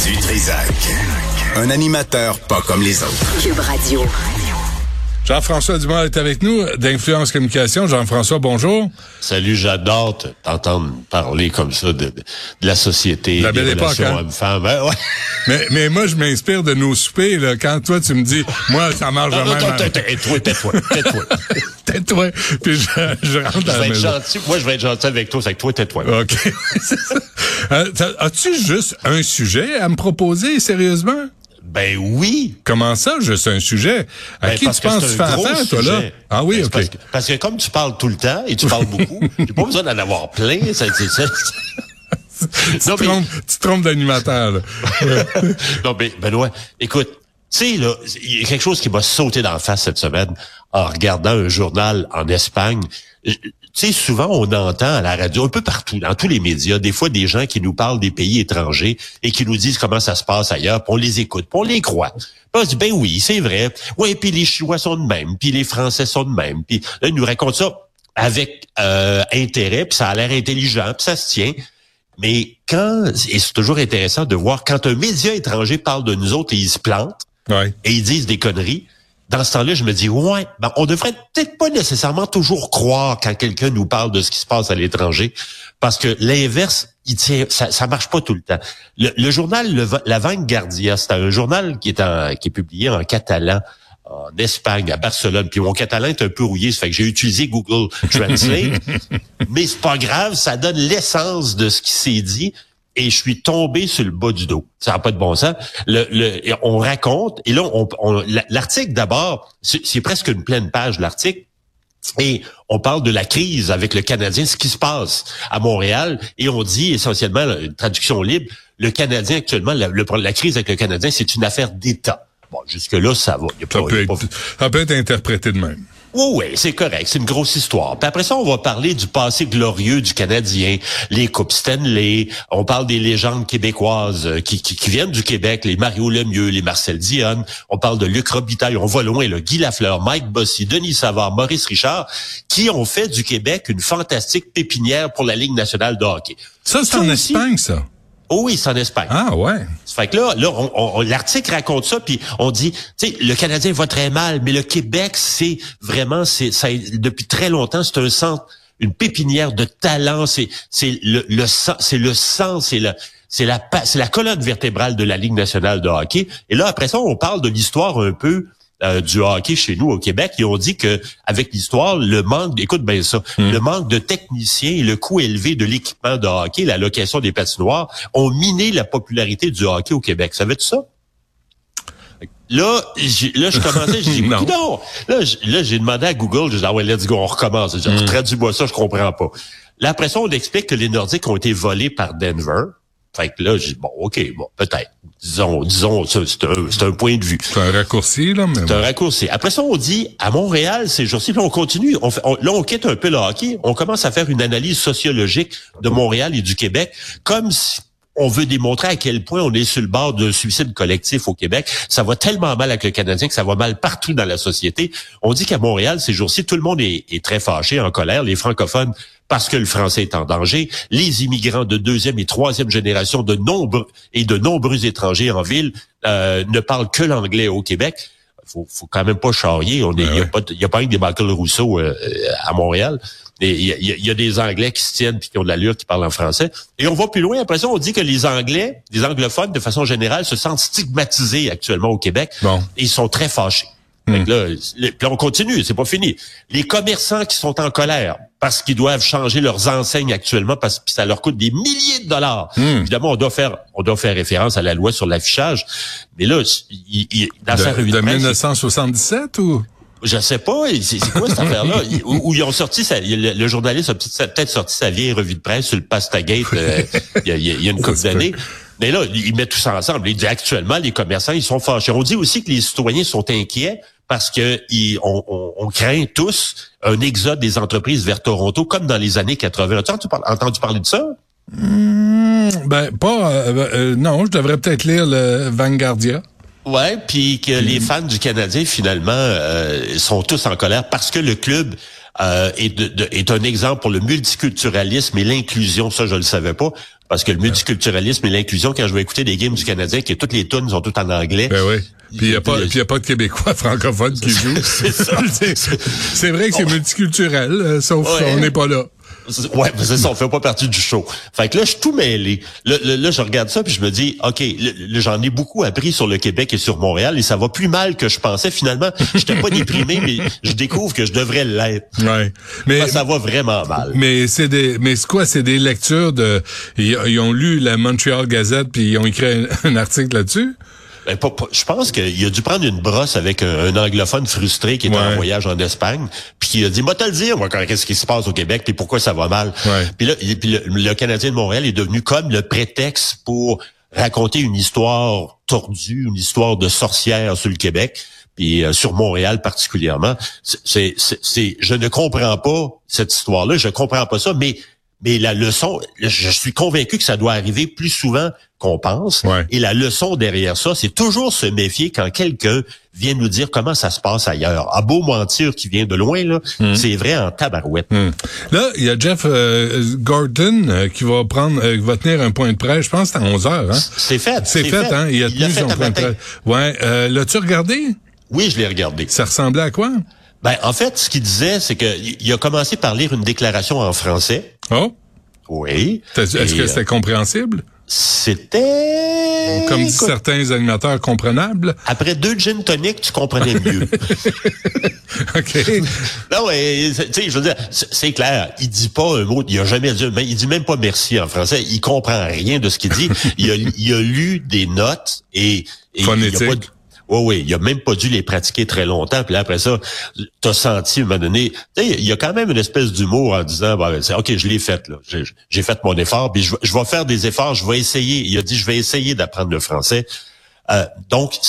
Du Trisac. Un animateur pas comme les autres. Cube Radio. Jean-François Dumas est avec nous, d'Influence Communication. Jean-François, bonjour. Salut, j'adore t'entendre parler comme ça de la société, la belle époque, hein? Hommes-femmes. Ouais. Mais moi, je m'inspire de nos soupers, là. Quand toi, tu me dis, moi, ça marche jamais. Tais-toi. Puis je rentre dans la maison. Moi, je vais être gentil avec toi, c'est que toi, tais-toi. OK. As-tu juste un sujet à me proposer, sérieusement? Ben oui. Comment ça, juste un sujet? À qui tu penses que tu fais affaire, toi, là? Ah oui, OK. Parce que comme tu parles tout le temps, et tu parles beaucoup, j'ai pas besoin d'en avoir plein, ça. Tu te trompes d'animateur, là. Non, mais Benoît, écoute, tu sais, là, il y a quelque chose qui m'a sauté dans la face cette semaine en regardant un journal en Espagne. Tu sais, souvent, on entend à la radio, un peu partout, dans tous les médias, des fois, des gens qui nous parlent des pays étrangers et qui nous disent comment ça se passe ailleurs, puis on les écoute, puis on les croit. Puis on se dit, ben oui, c'est vrai. Oui, puis les Chinois sont de même, puis les Français sont de même. Puis là, ils nous racontent ça avec intérêt, puis ça a l'air intelligent, puis ça se tient. Mais et c'est toujours intéressant de voir, quand un média étranger parle de nous autres et ils se plantent, ouais, et ils disent des conneries, dans ce temps-là, je me dis, on devrait peut-être pas nécessairement toujours croire quand quelqu'un nous parle de ce qui se passe à l'étranger, parce que l'inverse, ça marche pas tout le temps. Le journal La Vanguardia, c'est un journal qui est publié en catalan, en Espagne, à Barcelone. Puis mon catalan est un peu rouillé, ça fait que j'ai utilisé Google Translate, mais c'est pas grave, ça donne l'essence de ce qui s'est dit. Et je suis tombé sur le bas du dos. Ça n'a pas de bon sens. On raconte, et là, l'article d'abord, c'est presque une pleine page, l'article, et on parle de la crise avec le Canadien, ce qui se passe à Montréal, et on dit essentiellement, une traduction libre, le Canadien actuellement, la crise avec le Canadien, c'est une affaire d'État. Bon, jusque-là, ça va. Ça peut être interprété de même. Oui, c'est correct. C'est une grosse histoire. Puis après ça, on va parler du passé glorieux du Canadien, les Coupes Stanley. On parle des légendes québécoises qui viennent du Québec, les Mario Lemieux, les Marcel Dionne. On parle de Luc Robitaille. On va loin, là. Guy Lafleur, Mike Bossy, Denis Savard, Maurice Richard, qui ont fait du Québec une fantastique pépinière pour la Ligue nationale de hockey. Ça, c'est en Espagne, ça? Oh oui, c'est en Espagne. Ah ouais. Ça fait que là, l'article raconte ça, puis on dit, tu sais, le Canadien va très mal, mais le Québec, c'est vraiment, depuis très longtemps, c'est un centre, une pépinière de talent. C'est la colonne vertébrale de la Ligue nationale de hockey. Et là, après ça, on parle de l'histoire un peu du hockey chez nous au Québec, et on dit que avec l'histoire, écoute bien ça, le manque de techniciens et le coût élevé de l'équipement de hockey, la location des patinoires, ont miné la popularité du hockey au Québec. Savais-tu ça? Là, je commençais, je dis, non. Là, j'ai demandé à Google, je dis, let's go, on recommence. Traduis-moi ça, je comprends pas. Là, après ça, on explique que les Nordiques ont été volés par Denver. Fait que là, j'ai dit, peut-être. Disons, c'est un point de vue. C'est un raccourci, là, mais... C'est un raccourci. Après ça, on dit, à Montréal, ces jours-ci, puis on continue. Là, on quitte un peu le hockey. On commence à faire une analyse sociologique de Montréal et du Québec, comme si on veut démontrer à quel point on est sur le bord d'un suicide collectif au Québec. Ça va tellement mal avec le Canadien que ça va mal partout dans la société. On dit qu'à Montréal, ces jours-ci, tout le monde est très fâché, en colère. Les francophones, parce que le français est en danger. Les immigrants de deuxième et troisième génération, de nombreux étrangers en ville, ne parlent que l'anglais au Québec. Faut quand même pas charrier. Il y a pas que des Michael Rousseau à Montréal. Il y a des Anglais qui se tiennent puis qui ont de l'allure, qui parlent en français. Et on va plus loin. Après ça, on dit que les anglophones, de façon générale, se sentent stigmatisés actuellement au Québec. Bon. Et ils sont très fâchés. Fait que là, on continue, c'est pas fini. Les commerçants qui sont en colère parce qu'ils doivent changer leurs enseignes actuellement parce que ça leur coûte des milliers de dollars. Évidemment, on doit faire référence à la loi sur l'affichage. Mais là, dans sa revue de presse, 1977 ou? Je sais pas, c'est quoi cette affaire-là? Où ils ont sorti le journaliste a peut-être sorti sa vieille revue de presse sur le Pastagate il y a une couple d'années. Mais là, ils mettent tout ça ensemble. Ils disent actuellement, les commerçants, ils sont fâchés. On dit aussi que les citoyens sont inquiets parce que on craint tous un exode des entreprises vers Toronto, comme dans les années 80. As-tu entendu parler de ça? Non, je devrais peut-être lire le Vanguardia. Ouais, puis que les fans du Canadien, finalement, sont tous en colère parce que le club est un exemple pour le multiculturalisme et l'inclusion. Ça, je le savais pas. Parce que le multiculturalisme et l'inclusion, quand je vais écouter des games du Canadien, que toutes les tunes sont toutes en anglais. Ben oui. Puis il y a pas de Québécois francophones qui jouent. C'est ça. C'est vrai que c'est multiculturel, sauf qu'on n'est pas là. Ouais, c'est ça, on fait pas partie du show. Fait que là, je suis tout mêlé. Là, je regarde ça puis je me dis, OK, j'en ai beaucoup appris sur le Québec et sur Montréal et ça va plus mal que je pensais. Finalement, j'étais pas déprimé, mais je découvre que je devrais l'être. Ouais. Mais ça va vraiment mal. Mais c'est quoi? C'est des lectures ils ont lu la Montreal Gazette puis ils ont écrit un article là-dessus? Ben, je pense qu'il a dû prendre une brosse avec un anglophone frustré qui était en voyage en Espagne, puis qui a dit, moi te le dire, moi, qu'est-ce qui se passe au Québec, puis pourquoi ça va mal. Ouais. Puis là, le Canadien de Montréal est devenu comme le prétexte pour raconter une histoire tordue, une histoire de sorcière sur le Québec, puis sur Montréal particulièrement. Je ne comprends pas cette histoire-là, je comprends pas ça, mais la leçon, je suis convaincu que ça doit arriver plus souvent qu'on pense. Ouais. Et la leçon derrière ça, c'est toujours se méfier quand quelqu'un vient nous dire comment ça se passe ailleurs. À beau mentir qui vient de loin, là, c'est vrai en tabarouette. Là, il y a Jeff Gordon qui va tenir un point de presse. Je pense que c'est à 11h. Hein? C'est fait. C'est fait, hein? Il a tenu son point de presse. Ouais. L'as-tu regardé? Oui, je l'ai regardé. Ça ressemblait à quoi? Ben, en fait, ce qu'il disait, c'est que il a commencé par lire une déclaration en français. Oh? Oui. Est-ce que c'était compréhensible? C'était... Comme disent certains animateurs, comprenable. Après 2 gin tonic, tu comprenais mieux. OK. Non, tu sais, je veux dire, c'est clair. Il dit pas un mot. Il a jamais dit, il dit même pas merci en français. Il comprend rien de ce qu'il dit. Il a lu des notes et phonétique. Oui, il a même pas dû les pratiquer très longtemps. Puis là, après ça, t'as senti, à un moment donné, il y a quand même une espèce d'humour en disant, OK, je l'ai fait, là. J'ai fait mon effort, puis je vais faire des efforts, je vais essayer. Il a dit, je vais essayer d'apprendre le français. Donc,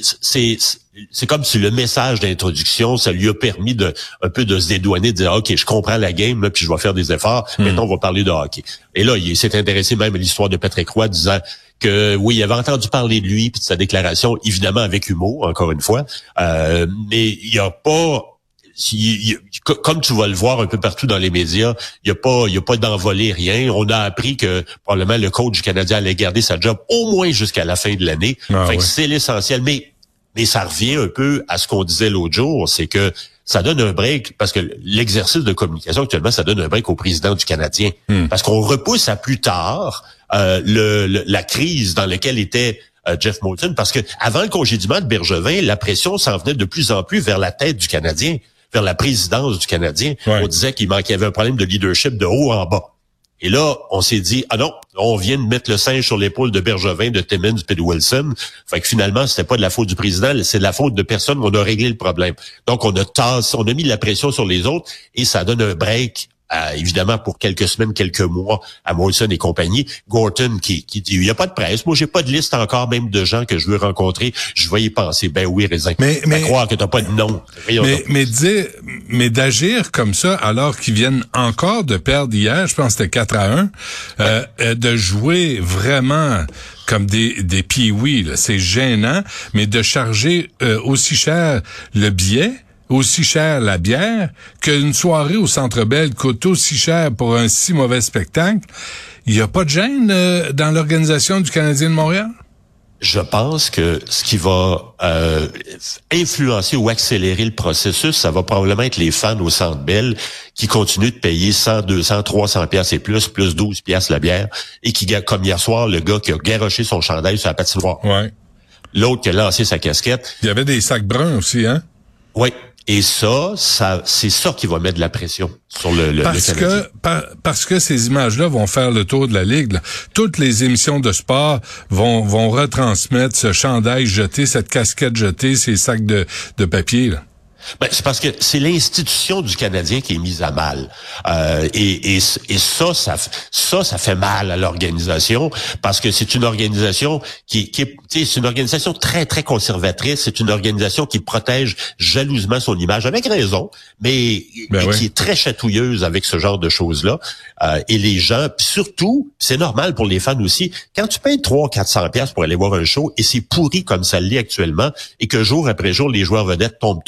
c'est comme si le message d'introduction, ça lui a permis un peu de se dédouaner, de dire, OK, je comprends la game, là, puis je vais faire des efforts. Maintenant, on va parler de hockey. Et là, il s'est intéressé même à l'histoire de Patrick Roy, disant que, oui, il avait entendu parler de lui puis de sa déclaration, évidemment avec humour, encore une fois, mais il n'y a pas... comme tu vas le voir un peu partout dans les médias, il y a pas d'envolée, rien. On a appris que probablement le coach du Canadien allait garder sa job au moins jusqu'à la fin de l'année. Fait que c'est l'essentiel. Mais ça revient un peu à ce qu'on disait l'autre jour, c'est que ça donne un break, parce que l'exercice de communication actuellement, ça donne un break au président du Canadien. Parce qu'on repousse à plus tard la crise dans laquelle était Jeff Molson, parce que avant le congédiement de Bergevin, la pression s'en venait de plus en plus vers la tête du Canadien, vers la présidence du Canadien. Ouais. On disait qu'il y avait un problème de leadership de haut en bas. Et là, on s'est dit, ah non, on vient de mettre le singe sur l'épaule de Bergevin, de Timmins, puis de Wilson. Fait que finalement, c'était pas de la faute du président, c'est de la faute de personne. On a réglé le problème. Donc, on a mis de la pression sur les autres et ça donne un break, évidemment, pour quelques semaines, quelques mois à Molson et compagnie. Gorton qui dit, il n'y a pas de presse. Moi, j'ai pas de liste encore même de gens que je veux rencontrer. Je vais y penser. Ben oui, Raisin. Mais croire que t'as pas de nom. Mais d'agir comme ça, alors qu'ils viennent encore de perdre hier, je pense que c'était 4-1, de jouer vraiment comme des pee-wee, là, c'est gênant, mais de charger aussi cher le billet, aussi cher la bière, qu'une soirée au Centre Bell coûte aussi cher pour un si mauvais spectacle. Il n'y a pas de gêne dans l'organisation du Canadien de Montréal? Je pense que ce qui va influencer ou accélérer le processus, ça va probablement être les fans au Centre Bell qui continuent de payer 100, 200, 300 piastres et plus 12 piastres la bière, et qui, comme hier soir, le gars qui a garoché son chandail sur la patinoire. Ouais. L'autre qui a lancé sa casquette. Il y avait des sacs bruns aussi, hein? Oui. Et ça, c'est ça qui va mettre de la pression sur le Canadien. Parce que ces images-là vont faire le tour de la Ligue, là. Toutes les émissions de sport vont retransmettre ce chandail jeté, cette casquette jetée, ces sacs de papier, là. Ben, c'est parce que c'est l'institution du Canadien qui est mise à mal. Et ça fait mal à l'organisation, parce que c'est une organisation c'est une organisation très, très conservatrice. C'est une organisation qui protège jalousement son image, avec raison, mais qui est très chatouilleuse avec ce genre de choses-là. Et les gens, pis surtout, c'est normal pour les fans aussi, quand tu payes 300-400 piastres pour aller voir un show, et c'est pourri comme ça l'est actuellement, et que jour après jour, les joueurs vedettes tombent tous comme des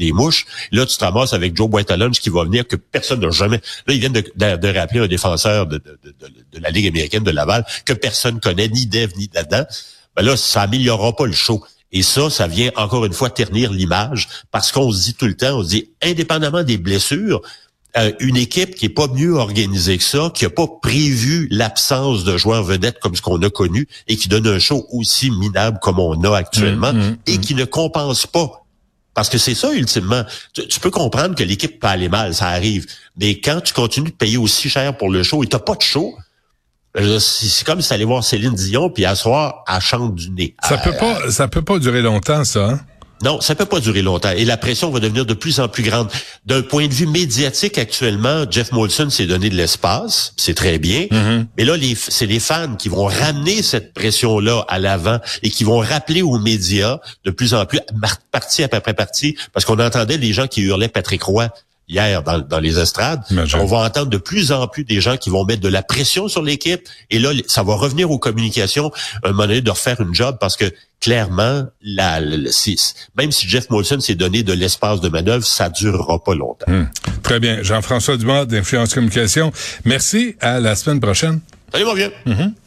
des mouches. Là, tu te ramasses avec Joe Boynton-Lunch qui va venir que personne n'a jamais... Là, ils viennent de rappeler un défenseur de la Ligue américaine de Laval que personne connaît, ni d'Ève, ni d'Adam. Ben là, ça améliorera pas le show. Et ça vient encore une fois ternir l'image parce qu'on se dit tout le temps, on se dit, indépendamment des blessures, une équipe qui est pas mieux organisée que ça, qui a pas prévu l'absence de joueurs vedettes comme ce qu'on a connu et qui donne un show aussi minable comme on a actuellement et qui ne compense pas. Parce que c'est ça, ultimement. Tu peux comprendre que l'équipe peut aller mal, ça arrive. Mais quand tu continues de payer aussi cher pour le show et t'as pas de show, c'est comme si t'allais voir Céline Dion puis à soir, elle chante du nez. Ça peut pas durer longtemps, ça, hein? Non, ça peut pas durer longtemps. Et la pression va devenir de plus en plus grande. D'un point de vue médiatique, actuellement, Jeff Molson s'est donné de l'espace. C'est très bien. Mais là, c'est les fans qui vont ramener cette pression-là à l'avant et qui vont rappeler aux médias de plus en plus, partie après partie, parce qu'on entendait les gens qui hurlaient Patrick Roy hier dans les estrades. On va entendre de plus en plus des gens qui vont mettre de la pression sur l'équipe. Et là, ça va revenir aux communications, un moment donné, de refaire une job parce que clairement, même si Jeff Molson s'est donné de l'espace de manœuvre, ça durera pas longtemps. Très bien. Jean-François Dumas d'Influence Communication. Merci. À la semaine prochaine. Salut, mon vieux.